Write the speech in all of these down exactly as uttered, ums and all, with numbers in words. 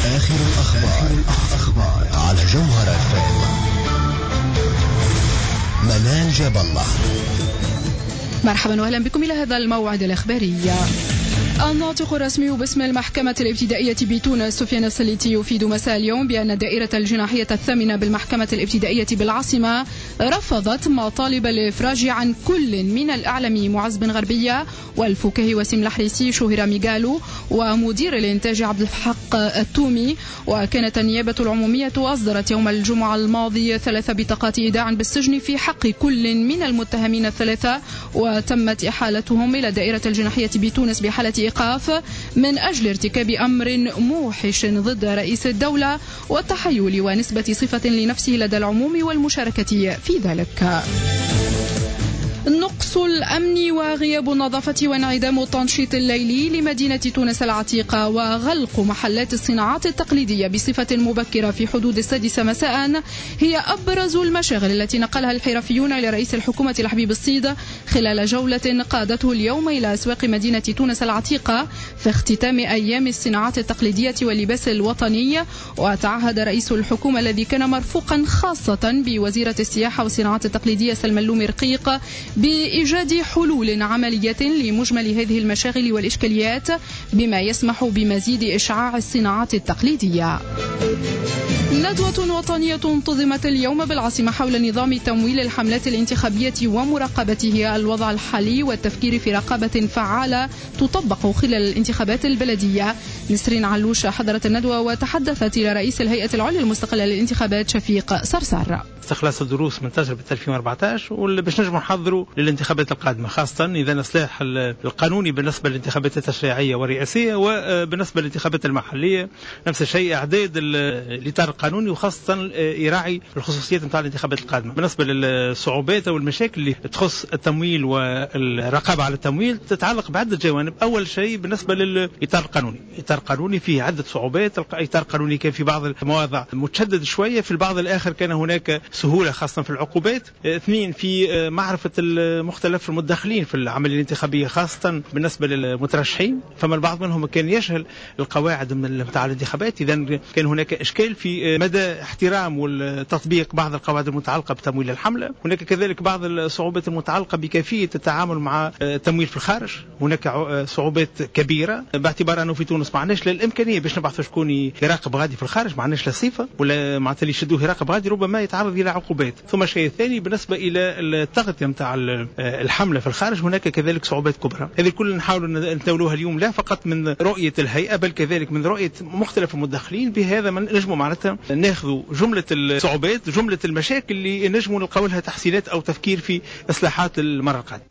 آخر الأخبار, الأخبار على جوهرة اف ام. منال جاب الله. مرحبا وأهلا بكم إلى هذا الموعد الإخباري. الناطق الرسمي باسم المحكمة الابتدائية بتونس سفيان السليتي يفيد مساء اليوم بأن الدائرة الجناحية الثامنة بالمحكمة الابتدائية بالعاصمة رفضت مطالب الإفراج عن كل من الإعلامي معز بن غربية والفكاهي وسيم الحريسي شهيرة ميغالو ومدير الإنتاج عبد الحق التومي. وكانت النيابة العمومية أصدرت يوم الجمعة الماضي ثلاث بطاقات إيداع بالسجن في حق كل من المتهمين الثلاثة، وتمت إحالتهم إلى الدائرة الجناحية بتونس بحالة إيقاف من أجل ارتكاب أمر موحش ضد رئيس الدولة والتحيل ونسبة صفة لنفسه لدى العموم والمشاركة في ذلك. نقص الأمن وغياب النظافة وانعدام التنشيط الليلي لمدينة تونس العتيقة وغلق محلات الصناعات التقليدية بصفة مبكرة في حدود السادسة مساء هي أبرز المشاغل التي نقلها الحرفيون إلى رئيس الحكومة الحبيب الصيد خلال جولة قادته اليوم إلى أسواق مدينة تونس العتيقة في اختتام أيام الصناعات التقليدية واللباس الوطني. وتعهد رئيس الحكومة الذي كان مرفوقا خاصة بوزيرة السياحة والصناعات التقليدية سلمى اللومي رقيق بإيجاد حلول عملية لمجمل هذه المشاغل والإشكاليات بما يسمح بمزيد إشعاع الصناعات التقليدية. ندوة وطنية انتظمت اليوم بالعاصمة حول نظام تمويل الحملات الانتخابية ومراقبته، الوضع الحالي والتفكير في رقابة فعالة تطبق خلال الانتخابات البلدية. نسرين علوش حضرت الندوة وتحدثت إلى رئيس الهيئة العليا المستقلة للانتخابات شفيق صرصار. استخلاص الدروس من تجربة ألفين وأربعة عشر واللي باش نجمع نحضروا للانتخابات القادمة، خاصة إذا الإصلاح القانوني بالنسبة للانتخابات التشريعية والرئاسية وبالنسبة للانتخابات المحلية نفس الشيء، إعداد الإطار القانوني وخاصة يراعي الخصوصيات نتاع الانتخابات القادمة. بالنسبة للصعوبات والمشاكل اللي تخص التمويل والرقابة على التمويل تتعلق بعدة جوانب. أول شيء بالنسبة للإطار القانوني، إطار قانوني فيه عدة صعوبات. الإطار القانوني كان في بعض المواضع متشدد شوية، في البعض الآخر كان هناك سهولة خاصة في العقوبات. اثنين، في معرفة المختلف المدخلين في العملية الانتخابية خاصة بالنسبة للمترشحين، فما البعض منهم كان يجهل القواعد متاع الانتخابات، إذا كان هناك إشكال في مدى احترام والتطبيق بعض القواعد المتعلقة بتمويل الحملة. هناك كذلك بعض الصعوبات المتعلقة بكيفية التعامل مع التمويل في الخارج، هناك صعوبات كبيرة باعتبار أنه في تونس ما عندناش للإمكانية باش نبعث شكون يراقب غادي في الخارج، ما عندناش لا صفة ولا معناتها اللي يشدوه يراقب غادي ربما يتعرض إلى عقوبات. ثم الشيء الثاني بالنسبة إلى التغطية متاع الحملة في الخارج، هناك كذلك صعوبات كبرى. هذه كل نحاول نتولوها اليوم لا فقط من رؤية الهيئة بل كذلك من رؤية مختلف المدخلين، بهذا من نجموا معناتها ناخذوا جملة الصعوبات جملة المشاكل اللي نجموا نلقاو لها تحسينات أو تفكير في إصلاحات المرة القادمة.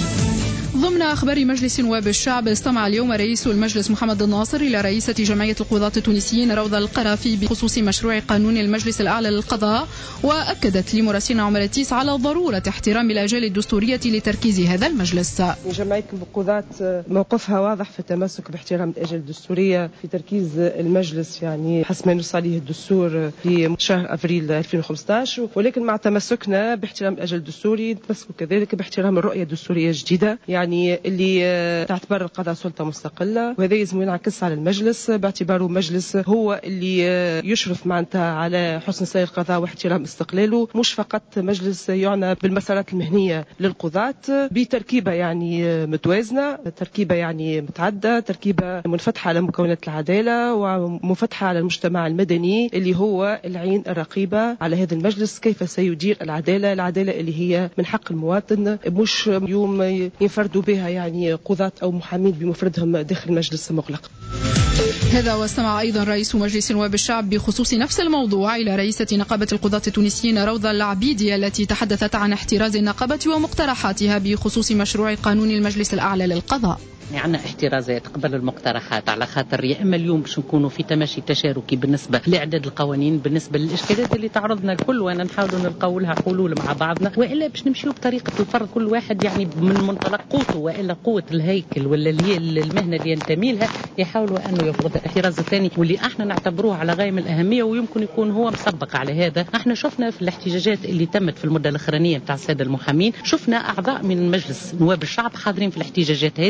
ضمن أخبار مجلس نواب الشعب، استمع اليوم رئيس المجلس محمد الناصر إلى رئيسة جمعية القضاة التونسيين روضة القرافي بخصوص مشروع قانون المجلس الأعلى للقضاء، وأكدت لمراسلنا عمر التيس على ضرورة احترام الآجال الدستورية لتركيز هذا المجلس. جمعية القضاة موقفها واضح في التمسك باحترام الآجال الدستورية في تركيز المجلس، يعني حسب ما نص عليه الدستور في شهر أبريل ألفين وخمسة عشر، ولكن مع تمسكنا باحترام الآجال الدستوري نتمسك كذلك باحترام الرؤية الدستورية الجديدة، يعني اللي تعتبر القضاء سلطة مستقلة، وهذا يلزم ينعكس على المجلس باعتباره مجلس هو اللي يشرف معناتها على حسن سير القضاء واحترام استقلاله، مش فقط مجلس يعنى بالمسارات المهنية للقضاة بتركيبة يعني متوازنة، تركيبة يعني متعدة، تركيبة منفتحة على مكونات العدالة ومنفتحة على المجتمع المدني اللي هو العين الرقيبة على هذا المجلس كيف سيدير العدالة، العدالة اللي هي من حق المواطن، مش يوم ينفردوا بها يعني قضاة أو محامين بمفردهم داخل مجلس مغلق. هذا واستمع أيضا رئيس مجلس نواب الشعب بخصوص نفس الموضوع إلى رئيسة نقابة القضاة التونسيين روضة العبيدي التي تحدثت عن احتراز النقابة ومقترحاتها بخصوص مشروع قانون المجلس الأعلى للقضاء. عندنا احترازات قبل المقترحات على خاطر يا اما اليوم باش نكونوا في تماشي تشاركي بالنسبه لاعداد القوانين بالنسبه للاشكالات اللي تعرضنا الكل، وانا نحاولوا نلقاو لها حلول مع بعضنا، والا باش نمشيو بطريقه الفرد كل واحد يعني من منطلق قوته، والا قوه الهيكل ولا اللي هي المهنه اللي ينتمي لها يحاولوا انه يفرض الاحتراز الثاني واللي احنا نعتبروه على غايه من الاهميه ويمكن يكون هو مسبق على هذا. احنا شفنا في الاحتجاجات اللي تمت في المده الاخرانيه نتاع الساده المحامين، شفنا اعضاء من مجلس نواب الشعب حاضرين في الاحتجاجات هذه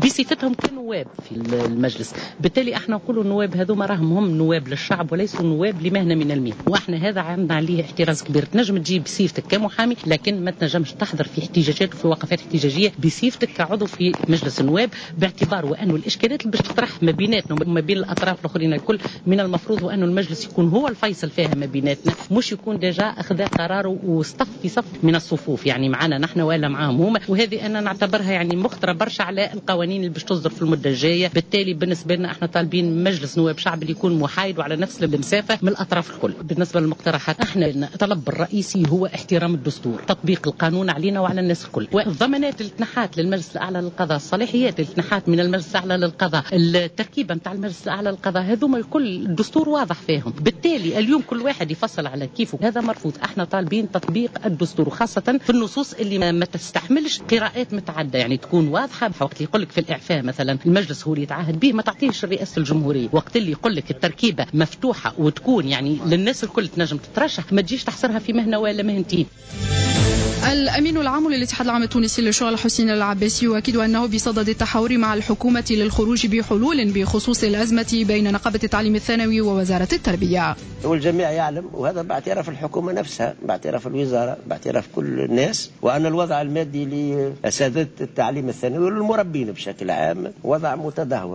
بصفتهم كنواب في المجلس. بالتالي احنا نقولوا النواب هذوما راهم هم نواب للشعب وليسوا نواب لمهنه من المهن، واحنا هذا عندنا عليه احتراز كبير. تنجم تجيب بصفتك كمحامي لكن ما تنجمش تحضر في احتجاجات وفي وقفات احتجاجيه بصفتك كعضو في مجلس النواب، باعتبار وانه الاشكالات اللي باش تطرح ما بيناتنا وما بين الاطراف الاخرين الكل من المفروض وانه المجلس يكون هو الفيصل فيها ما بيناتنا، مش يكون ديجا اخذ قراره وصف في صف من الصفوف، يعني معنا نحن ولا معهم هما. وهذه انا نعتبرها يعني مخطره برشا على القوانين اللي باش تصدر في المده الجايه. بالتالي بالنسبه لنا احنا طالبين مجلس نواب شعب اللي يكون محايد وعلى نفس المسافه من الاطراف الكل. بالنسبه للمقترحات احنا الطلب الرئيسي هو احترام الدستور، تطبيق القانون علينا وعلى الناس الكل، والضمانات اللي تنحات للمجلس الاعلى للقضاء، الصلاحيات اللي تنحات من المجلس الاعلى للقضاء، التركيبه نتاع المجلس الاعلى للقضاء، هذوما الكل الدستور واضح فيهم. بالتالي اليوم كل واحد يفصل على كيفه، هذا مرفوض. احنا طالبين تطبيق الدستور وخاصه في النصوص اللي ما تستحملش قراءات متعدده، يعني تكون واضحه. وقت اللي يقول لك في الاعفاء مثلا المجلس هو اللي يتعهد به، ما تعطيهش رئاسه الجمهوريه. وقت اللي يقول لك التركيبه مفتوحه وتكون يعني للناس الكل تنجم تترشح، ما تجيش تحصرها في مهنه ولا مهنتين. الأمين العام للاتحاد العام التونسي للشغل حسين العباسي يؤكد أنه بصدد التحاور مع الحكومة للخروج بحلول بخصوص الأزمة بين نقابة التعليم الثانوي ووزارة التربية. والجميع يعلم، وهذا باعتراف الحكومة نفسها، باعتراف الوزارة، باعتراف كل الناس، وأن الوضع المادي لأساتذة التعليم الثانوي والمربين بشكل عام وضع متدهور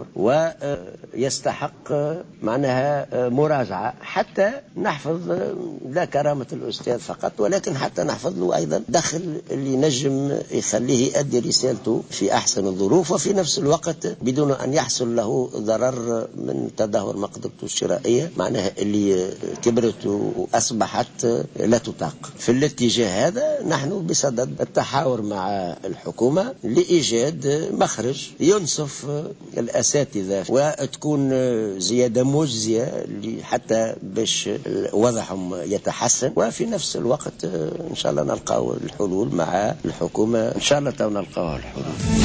ويستحق معناها مراجعة حتى نحفظ لا كرامة الأستاذ فقط، ولكن حتى نحفظ له أيضا دخل اللي نجم يخليه يؤدي رسالته في أحسن الظروف، وفي نفس الوقت بدون أن يحصل له ضرر من تدهور مقدرته الشرائية معناها اللي كبرت وأصبحت لا تطاق. في الاتجاه هذا نحن بصدد التحاور مع الحكومة لإيجاد مخرج ينصف الأساتذة وتكون زيادة مجزية حتى باش وضعهم يتحسن، وفي نفس الوقت إن شاء الله نلقاو الحلول مع الحكومة، إن شاء الله تو نلقاو الحلول.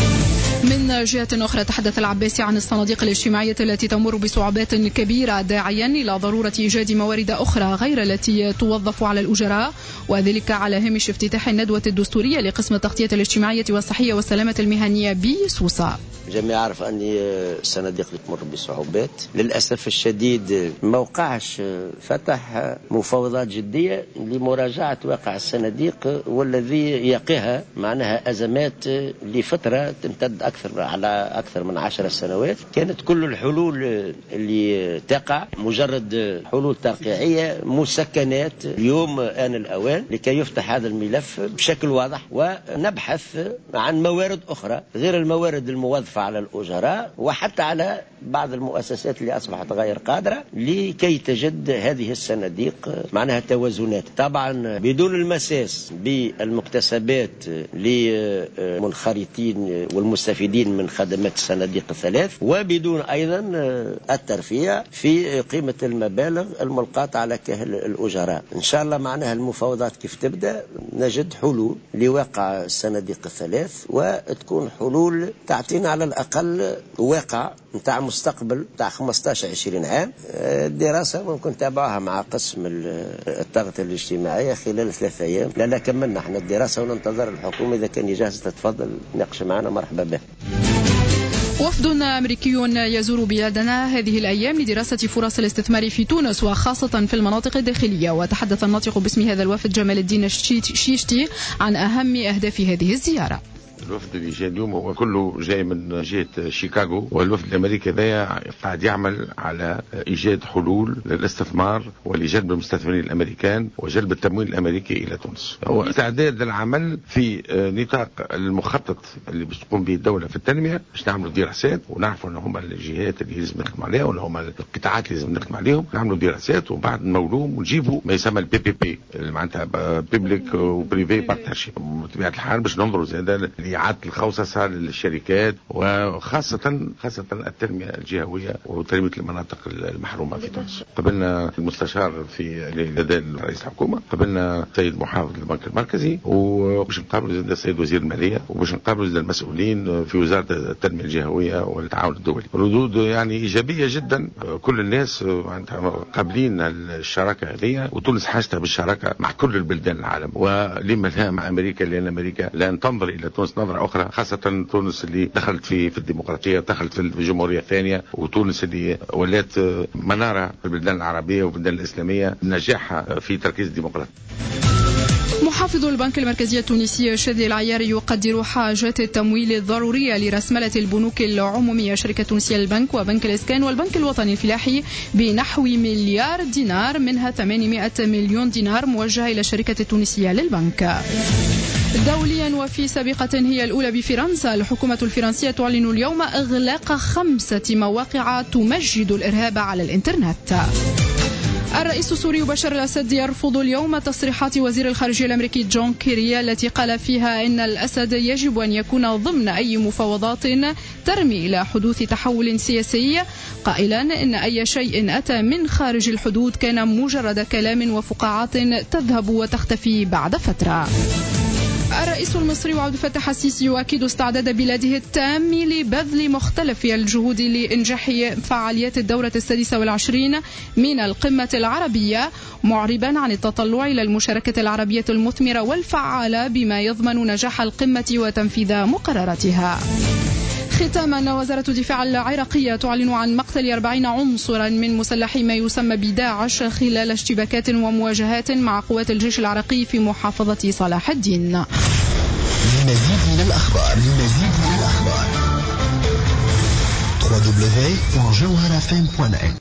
من جهة أخرى تحدث العباسي عن الصناديق الاجتماعية التي تمر بصعوبات كبيرة، داعيا إلى ضرورة إيجاد موارد أخرى غير التي توظف على الأجراء، وذلك على هامش افتتاح الندوة الدستورية لقسم التغطية الاجتماعية والصحية والسلامة المهنية بسوسة. جميع عارف أني الصناديق تمر بصعوبات للأسف الشديد. ما وقعش فتح مفاوضات جدية لمراجعة واقع الصناديق والذي يقيها معناها أزمات لفترة تمتد أكثر على أكثر من عشر سنوات. كانت كل الحلول اللي تقع مجرد حلول ترقيعية مسكنات. اليوم آن الأوان لكي يفتح هذا الملف بشكل واضح ونبحث عن موارد أخرى غير الموارد الموظفة على الأجراء وحتى على بعض المؤسسات اللي أصبحت غير قادرة لكي تجد هذه الصناديق معناها توازنات، طبعا بدون المساس بالمكتسبات للمنخرطين والمستفيدين من خدمات الصناديق الثلاث، وبدون أيضا الترفيع في قيمة المبالغ الملقاة على كاهل الأجراء. إن شاء الله معناها المفاوضات كيف تبدأ نجد حلول لواقع الصناديق الثلاث، وتكون حلول تعطينا على الأقل واقع نتاع مستقبل نتاع خمسطاش عشرين عام. الدراسة ممكن تابعها مع قسم التغطية الاجتماعية خلال ثلاثة أيام. لا لا كملنا احنا الدراسة وننتظر الحكومة إذا كان جاهز تتفضل ناقش معنا، مرحبا به. وفد أمريكي يزور بلادنا هذه الأيام لدراسة فرص الاستثمار في تونس وخاصة في المناطق الداخلية، وتحدث الناطق باسم هذا الوفد جمال الدين الشيشتي عن أهم أهداف هذه الزيارة. الوفد اللي جاي اليوم هو كله جاي من جهة شيكاغو، والوفد الأمريكي ذا قاعد يعمل على إيجاد حلول للاستثمار ولجلب المستثمرين الأمريكان وجلب التمويل الأمريكي إلى تونس. هو استعداد للعمل في نطاق المخطط اللي باش تقوم به الدولة في التنمية، باش نعملوا دراسات ونعرفوا أن هم الجهات اللي لازم نخدم عليها ولا هم القطاعات اللي لازم نخدم عليهم، نعملوا دراسات وبعد نمولوهم ونجيبوا ما يسمى البي بي بي معناتها بيبليك وبريفي بارتنرشيب بطبيعة الحال باش ننظروا زاد إعادة الخوصصة للشركات وخاصة خاصة التنمية الجهوية وتنمية المناطق المحرومة في تونس. قبلنا المستشار في لدى رئيس الحكومة، قبلنا سيد محافظ البنك المركزي، وباش نقابلوا السيد وزير المالية، وباش نقابلوا المسؤولين في وزارة التنمية الجهوية والتعاون الدولي. ردود يعني إيجابية جدا، كل الناس قابلين الشراكة هذه، وتونس حاجتها بالشراكة مع كل البلدان العالم، ولما لها مع أمريكا لأن أمريكا لن تنظر إلى تونس نظرة أخرى، خاصة تونس اللي دخلت في في الديمقراطية، دخلت في الجمهورية الثانية، وتونس اللي ولات منارة في البلدان العربية والبلدان الإسلامية نجاحها في تركيز الديمقراطية. محافظ البنك المركزي التونسي شادي العياري يقدر حاجات التمويل الضرورية لرسملة البنوك العمومية شركة تونسية للبنك وبنك الإسكان والبنك الوطني الفلاحي بنحو مليار دينار، منها ثمانمائة مليون دينار موجهة إلى الشركة التونسية للبنك. دوليا وفي سابقة هي الأولى بفرنسا، الحكومة الفرنسية تعلن اليوم إغلاق خمسة مواقع تمجد الإرهاب على الإنترنت. الرئيس السوري بشار الأسد يرفض اليوم تصريحات وزير الخارجية الأمريكي جون كيري التي قال فيها إن الأسد يجب أن يكون ضمن أي مفاوضات ترمي إلى حدوث تحول سياسي، قائلا إن أي شيء أتى من خارج الحدود كان مجرد كلام وفقاعات تذهب وتختفي بعد فترة. الرئيس المصري عبد الفتاح السيسي يؤكد استعداد بلاده التام لبذل مختلف الجهود لإنجاح فعاليات الدورة السادسة والعشرين من القمة العربية، معربا عن التطلع إلى المشاركة العربية المثمرة والفعالة بما يضمن نجاح القمة وتنفيذ مقرراتها. ختاما، وزارة الدفاع العراقية تعلن عن مقتل أربعين عنصرا من مسلحي ما يسمى بداعش خلال اشتباكات ومواجهات مع قوات الجيش العراقي في محافظة صلاح الدين. لمزيد من الأخبار لمزيد من الأخبار دبليو دبليو دبليو دوت جوهرة إف إم دوت نت